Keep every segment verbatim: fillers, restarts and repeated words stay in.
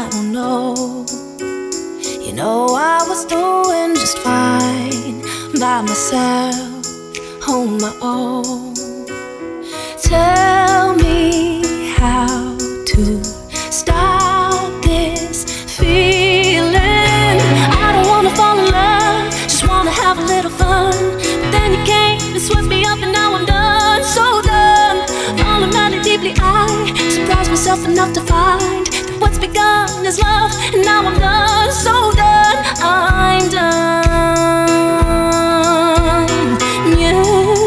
don't know. You know I was doing just fine by myself, on my own. Tell me how to stop this feeling. I don't wanna fall in love, just wanna have a little fun. But then you came and swept me up and now I'm done, so done. Falling madly deeply, I surprised myself enough to find that what's begun is love. And now I'm done, so done, I'm done. Yeah,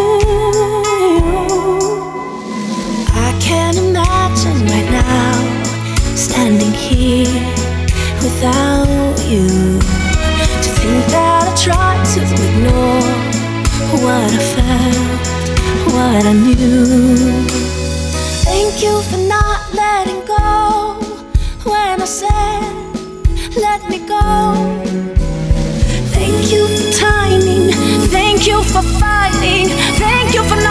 I can't imagine right now standing here without you. To think that I tried to ignore what I felt, what I knew. Thank you for not letting go when I said let me go. Thank you for timing, thank you for fighting, thank you for